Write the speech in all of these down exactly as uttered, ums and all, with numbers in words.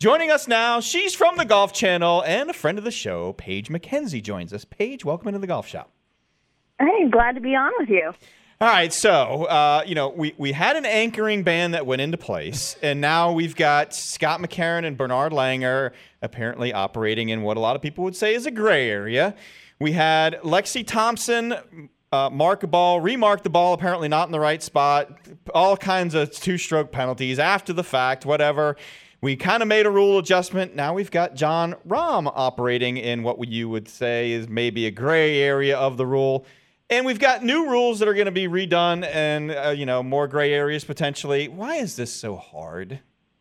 Joining us now, she's from the Golf Channel and a friend of the show, Paige McKenzie joins us. Paige, welcome into the Golf Shop. Hey, glad to be on with you. All right, so, uh, you know, we, we had an anchoring ban that went into place, and now we've got Scott McCarron and Bernard Langer apparently operating in what a lot of people would say is a gray area. We had Lexi Thompson uh, mark a ball, remark the ball, apparently not in the right spot, all kinds of two-stroke penalties after the fact, whatever. We kind of made a rule adjustment. Now we've got Jon Rahm operating in what you would say is maybe a gray area of the rule. And we've got new rules that are going to be redone and, uh, you know, more gray areas potentially. Why is this so hard?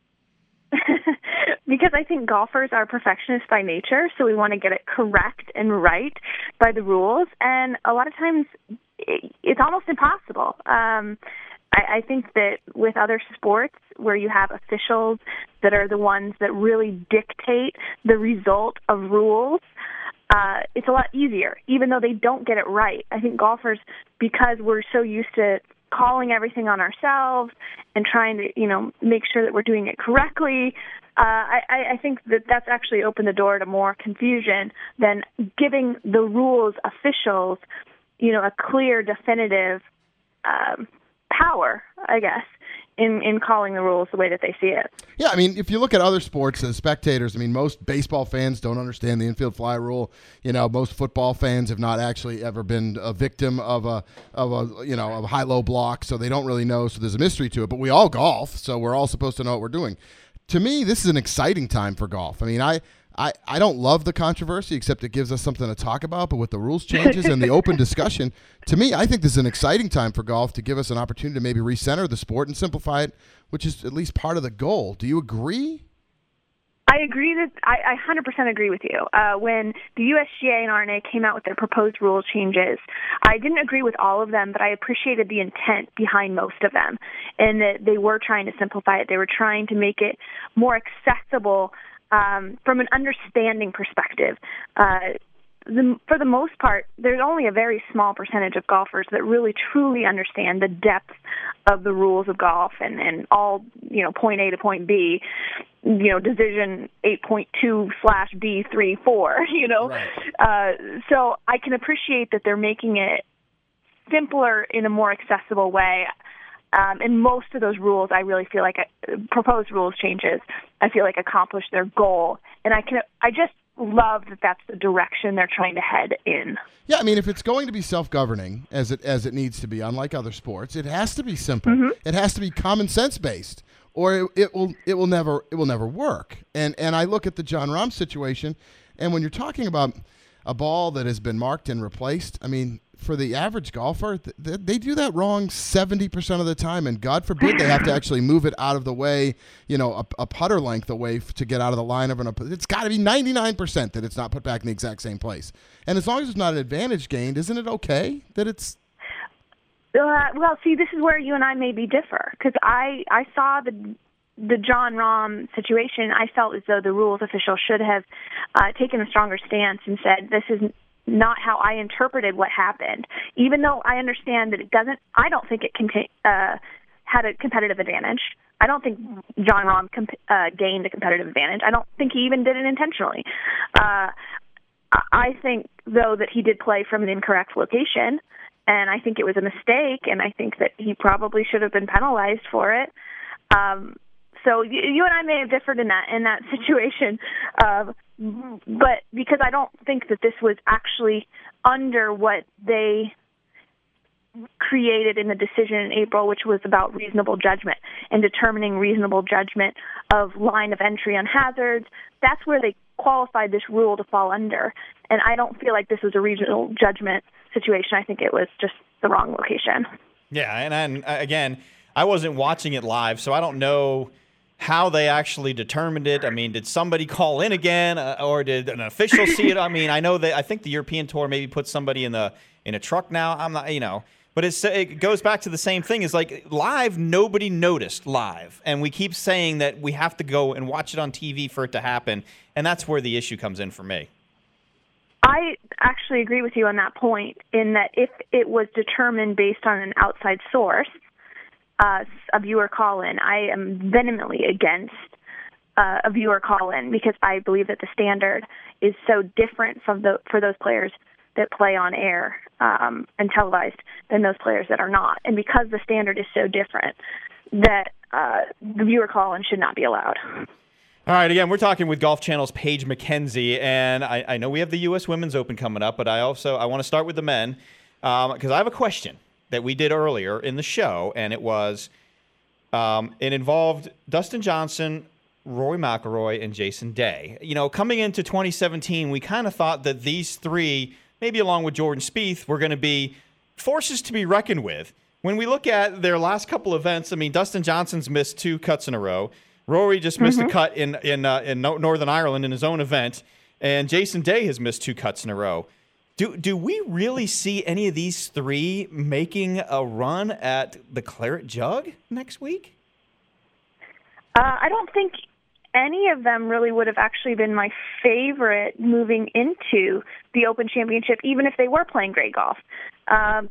Because I think golfers are perfectionists by nature, so we want to get it correct and right by the rules. And a lot of times it's almost impossible. Um, I, I think that with other sports where you have officials that are the ones that really dictate the result of rules, uh, it's a lot easier, even though they don't get it right. I think golfers, because we're so used to calling everything on ourselves and trying to, you know, make sure that we're doing it correctly, uh, I, I think that that's actually opened the door to more confusion than giving the rules officials, you know, a clear, definitive um, power, I guess, in, in calling the rules the way that they see it. Yeah, I mean, if you look at other sports as spectators, I mean, most baseball fans don't understand the infield fly rule. You know, most football fans have not actually ever been a victim of a, of a you know, of a high-low block, so they don't really know, so there's a mystery to it. But we all golf, so we're all supposed to know what we're doing. To me, this is an exciting time for golf. I mean, I, I, I don't love the controversy, except it gives us something to talk about. But with the rules changes and the open discussion, to me, I think this is an exciting time for golf to give us an opportunity to maybe recenter the sport and simplify it, which is at least part of the goal. Do you agree? I agree that I, I one hundred percent agree with you. Uh, when the U S G A and R N A came out with their proposed rule changes, I didn't agree with all of them, but I appreciated the intent behind most of them, and that they were trying to simplify it. They were trying to make it more accessible um, from an understanding perspective. Uh, The, for the most part, there's only a very small percentage of golfers that really truly understand the depth of the rules of golf and, and all, you know, point A to point B, you know, division eight point two slash B three four, you know. Right. Uh, so I can appreciate that they're making it simpler in a more accessible way. Um, and most of those rules, I really feel like uh, proposed rules changes, I feel like accomplish their goal. And I can, I just love that that's the direction they're trying to head in. Yeah, I mean, if it's going to be self-governing, as it as it needs to be, unlike other sports, it has to be simple. Mm-hmm. It has to be common sense based, or it, it will it will never it will never work. And and I look at the Jon Rahm situation, and when you're talking about a ball that has been marked and replaced, I mean, for the average golfer, th- th- they do that wrong seventy percent of the time, and God forbid they have to actually move it out of the way, you know, a, a putter length away f- to get out of the line of an opponent. It's got to be ninety-nine percent that it's not put back in the exact same place. And as long as it's not an advantage gained, isn't it okay that it's... Uh, well, see, this is where you and I maybe differ, because I, I saw the the Jon Rahm situation. I felt as though the rules official should have uh, taken a stronger stance and said, this is not how I interpreted what happened. Even though I understand that it doesn't, I don't think it contain, uh, had a competitive advantage. I don't think Jon Rahm comp- uh, gained a competitive advantage. I don't think he even did it intentionally. Uh, I think, though, that he did play from an incorrect location, and I think it was a mistake, and I think that he probably should have been penalized for it. Um, so you, you and I may have differed in that in that situation, uh, but because I don't think that this was actually under what they created in the decision in April, which was about reasonable judgment and determining reasonable judgment of line of entry on hazards. That's where they qualified this rule to fall under. And I don't feel like this was a regional judgment situation. I think it was just the wrong location. Yeah, and, and again, I wasn't watching it live, so I don't know how they actually determined it. I mean, did somebody call in again, uh, or did an official see it? I mean, I know that I think the European Tour maybe put somebody in the in a truck now. I'm not, you know, but it's, it goes back to the same thing. It's like live, nobody noticed live, and we keep saying that we have to go and watch it on T V for it to happen, and that's where the issue comes in for me. I actually agree with you on that point, in that if it was determined based on an outside source, uh, a viewer call-in, I am vehemently against uh, a viewer call-in, because I believe that the standard is so different from the for those players that play on air um, and televised than those players that are not. And because the standard is so different, that uh, the viewer call-in should not be allowed. All right, again, we're talking with Golf Channel's Paige McKenzie, and I, I know we have the U S Women's Open coming up, but I also I want to start with the men because um, I have a question that we did earlier in the show, and it was um, it involved Dustin Johnson, Rory McIlroy, and Jason Day. You know, coming into twenty seventeen, we kind of thought that these three, maybe along with Jordan Spieth, were going to be forces to be reckoned with. When we look at their last couple events, I mean, Dustin Johnson's missed two cuts in a row. Rory just missed mm-hmm. a cut in in uh, in Northern Ireland in his own event, and Jason Day has missed two cuts in a row. Do do we really see any of these three making a run at the Claret Jug next week? Uh, I don't think any of them really would have actually been my favorite moving into the Open Championship, even if they were playing great golf. Um,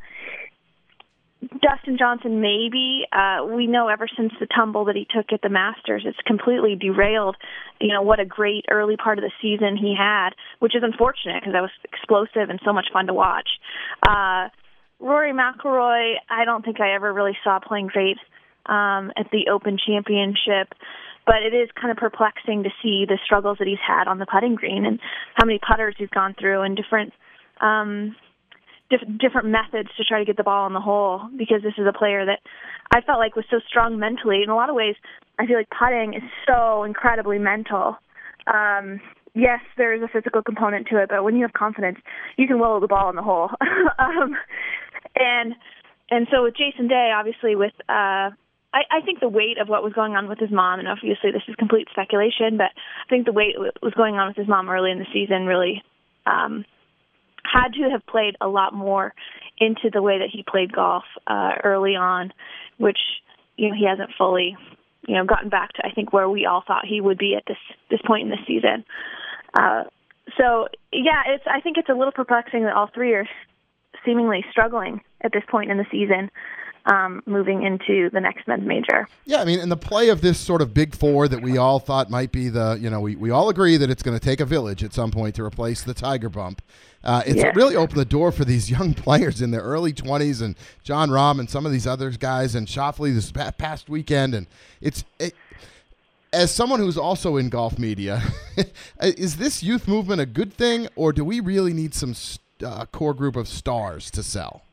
Dustin Johnson, maybe. Uh, we know ever since the tumble that he took at the Masters, it's completely derailed, you know, what a great early part of the season he had, which is unfortunate because that was explosive and so much fun to watch. Uh, Rory McIlroy, I don't think I ever really saw playing great um, at the Open Championship, but it is kind of perplexing to see the struggles that he's had on the putting green and how many putters he's gone through and different um different methods to try to get the ball in the hole, because this is a player that I felt like was so strong mentally. In a lot of ways, I feel like putting is so incredibly mental. Um, yes, there is a physical component to it, but when you have confidence, you can willow the ball in the hole. um, and and so with Jason Day, obviously with uh, I, I think the weight of what was going on with his mom, and obviously this is complete speculation, but I think the weight that was going on with his mom early in the season really um, had to have played a lot more into the way that he played golf uh, early on, which, you know, he hasn't fully, you know, gotten back to, I think, where we all thought he would be at this, this point in the season. Uh, so, yeah, it's, I think it's a little perplexing that all three are seemingly struggling at this point in the season. Um, moving into the next men's major. Yeah, I mean, in the play of this sort of big four that we all thought might be the, you know, we, we all agree that it's going to take a village at some point to replace the Tiger Bump. Uh, it's yeah. really opened the door for these young players in their early twenties, and Jon Rahm and some of these other guys, and Schauffele this past weekend. And it's it, as someone who's also in golf media, is this youth movement a good thing, or do we really need some uh, core group of stars to sell?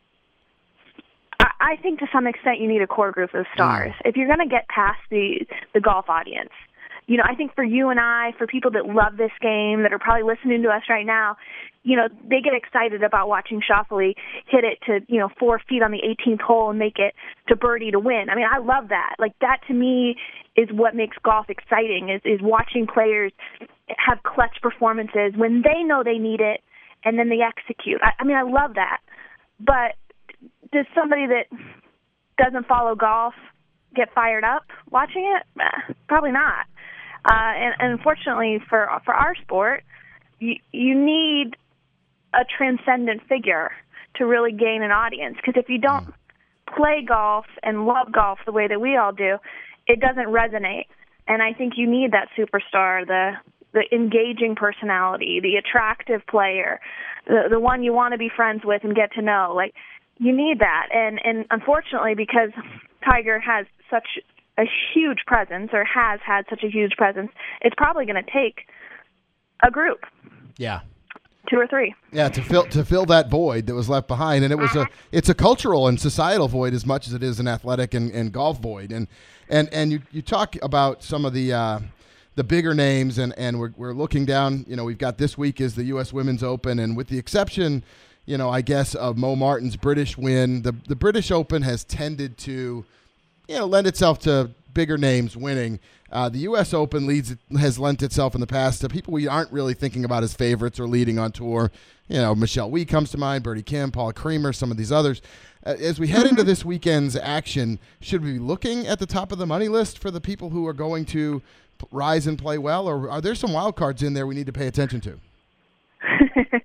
I think to some extent you need a core group of stars. Mm. If you're going to get past the the golf audience, you know, I think for you and I, for people that love this game, that are probably listening to us right now, you know, they get excited about watching Schauffele hit it to, you know, four feet on the eighteenth hole and make it to birdie to win. I mean, I love that. Like, that to me is what makes golf exciting, is, is watching players have clutch performances when they know they need it and then they execute. I, I mean, I love that. But does somebody that doesn't follow golf get fired up watching it? Eh, probably not. Uh, and, and unfortunately for for our sport, you, you need a transcendent figure to really gain an audience. Because if you don't play golf and love golf the way that we all do, it doesn't resonate. And I think you need that superstar, the the engaging personality, the attractive player, the the one you want to be friends with and get to know. Like, you need that. And, and unfortunately, because Tiger has such a huge presence, or has had such a huge presence, it's probably going to take a group. Yeah. Two or three. Yeah, to fill to fill that void that was left behind. And it was a it's a cultural and societal void as much as it is an athletic and, and golf void. And and and you, you talk about some of the uh, the bigger names, and, and we're we're looking down, you know, we've got this week is the U S Women's Open, and with the exception, you know, I guess of Mo Martin's British win, the the British Open has tended to, you know, lend itself to bigger names winning. Uh, the U S Open leads has lent itself in the past to people we aren't really thinking about as favorites or leading on tour. You know, Michelle Wie comes to mind, Birdie Kim, Paula Creamer, some of these others. Uh, as we head into this weekend's action, should we be looking at the top of the money list for the people who are going to rise and play well, or are there some wild cards in there we need to pay attention to?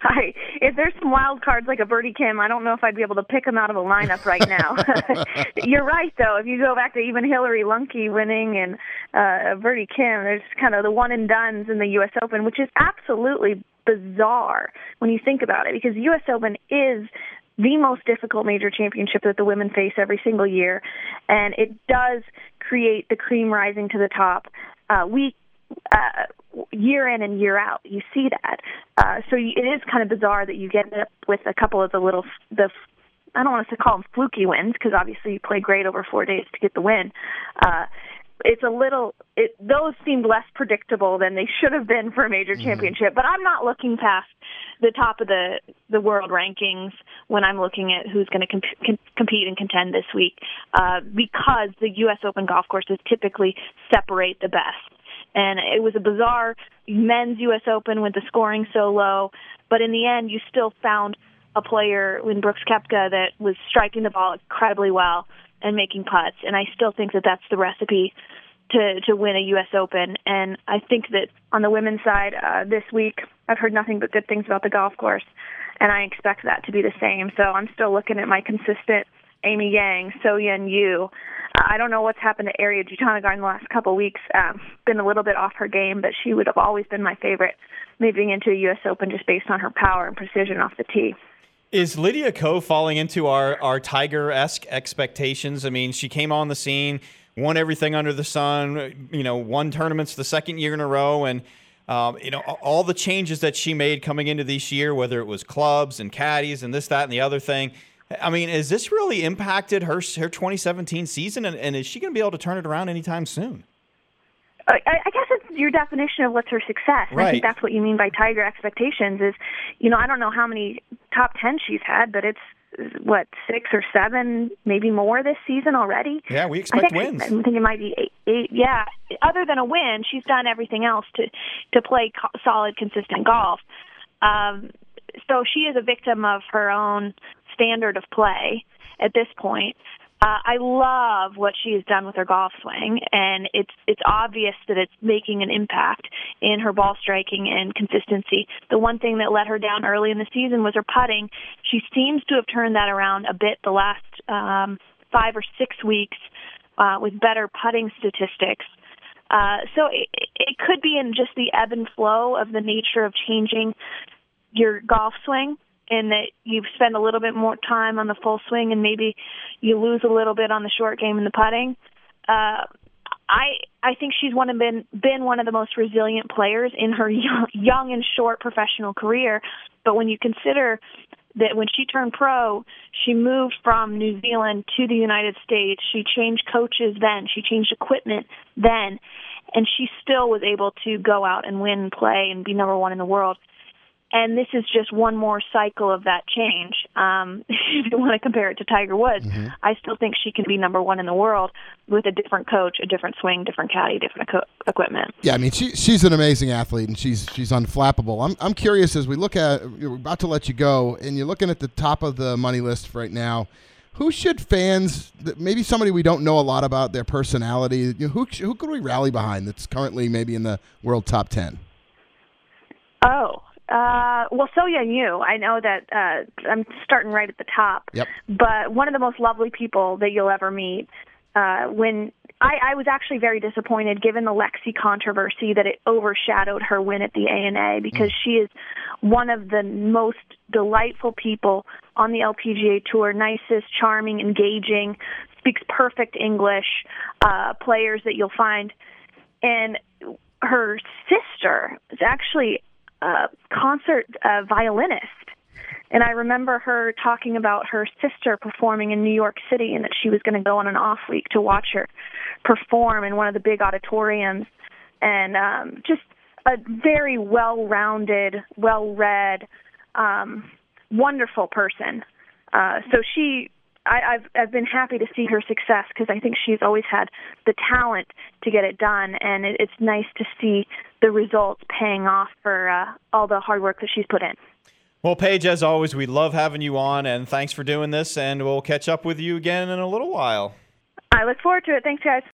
I, if there's some wild cards like a Birdie Kim, I don't know if I'd be able to pick them out of a lineup right now. You're right, though. If you go back to even Hillary Lunke winning and uh, Birdie Kim, there's kind of the one and dones in the U S Open, which is absolutely bizarre when you think about it, because the U S Open is the most difficult major championship that the women face every single year, and it does create the cream rising to the top. Uh, we uh, year in and year out, you see that. Uh, so it is kind of bizarre that you get up with a couple of the little, the I don't want to call them fluky wins, because obviously you play great over four days to get the win. Uh, it's a little, it, those seemed less predictable than they should have been for a major mm-hmm. championship. But I'm not looking past the top of the, the world rankings when I'm looking at who's going to comp- com- compete and contend this week, uh, because the U S Open golf courses typically separate the best. And it was a bizarre men's U S Open with the scoring so low, but in the end, you still found a player in Brooks Koepka that was striking the ball incredibly well and making putts. And I still think that that's the recipe to to win a U S Open. And I think that on the women's side uh, this week, I've heard nothing but good things about the golf course, and I expect that to be the same. So I'm still looking at my consistent Amy Yang, So Yen Yu. Uh, I don't know what's happened to Ariya Jutanugarn in the last couple of weeks. Um, been a little bit off her game, but she would have always been my favorite moving into a U S Open just based on her power and precision off the tee. Is Lydia Ko falling into our, our Tiger-esque expectations? I mean, she came on the scene, won everything under the sun, you know, won tournaments the second year in a row, and um, you know, all the changes that she made coming into this year, whether it was clubs and caddies and this, that, and the other thing. I mean, has this really impacted her her twenty seventeen season, and, and is she going to be able to turn it around anytime soon? I, I guess it's your definition of what's her success. And right. I think that's what you mean by Tiger expectations is, you know, I don't know how many top ten she's had, but it's, what, six or seven, maybe more this season already? Yeah, we expect I think, wins. I think it might be eight, eight. Yeah, other than a win, she's done everything else to, to play co- solid, consistent golf. Um, so she is a victim of her own standard of play at this point. Uh, I love what she has done with her golf swing, and it's it's obvious that it's making an impact in her ball striking and consistency. The one thing that let her down early in the season was her putting. She seems to have turned that around a bit the last um, five or six weeks uh, with better putting statistics. Uh, so it, it could be in just the ebb and flow of the nature of changing your golf swing, and that you spend a little bit more time on the full swing and maybe you lose a little bit on the short game and the putting. Uh, I I think she's one of been been one of the most resilient players in her young, young and short professional career. But when you consider that when she turned pro, she moved from New Zealand to the United States. She changed coaches then. She changed equipment then. And she still was able to go out and win and play and be number one in the world. And this is just one more cycle of that change. Um, if you want to compare it to Tiger Woods, mm-hmm. I still think she can be number one in the world with a different coach, a different swing, different caddy, different equ- equipment. Yeah, I mean, she she's an amazing athlete, and she's she's unflappable. I'm I'm curious as we look at, we're about to let you go, and you're looking at the top of the money list right now. Who should fans, maybe somebody we don't know a lot about their personality, you know, who who could we rally behind that's currently maybe in the world top ten? Oh. Uh, well, So Yen Yu, I know that uh, I'm starting right at the top. Yep. But one of the most lovely people that you'll ever meet. Uh, when I, I was actually very disappointed, given the Lexi controversy, that it overshadowed her win at the A N A, because mm. she is one of the most delightful people on the L P G A Tour, nicest, charming, engaging, speaks perfect English, uh, players that you'll find. And her sister is actually a concert uh, violinist. And I remember her talking about her sister performing in New York City and that she was going to go on an off week to watch her perform in one of the big auditoriums. And um, just a very well-rounded, well-read, um, wonderful person. Uh, so she, I, I've, I've been happy to see her success because I think she's always had the talent to get it done. And it, it's nice to see the results paying off for uh, all the hard work that she's put in. Well, Paige, as always, we love having you on, and thanks for doing this, and we'll catch up with you again in a little while. I look forward to it. Thanks, guys.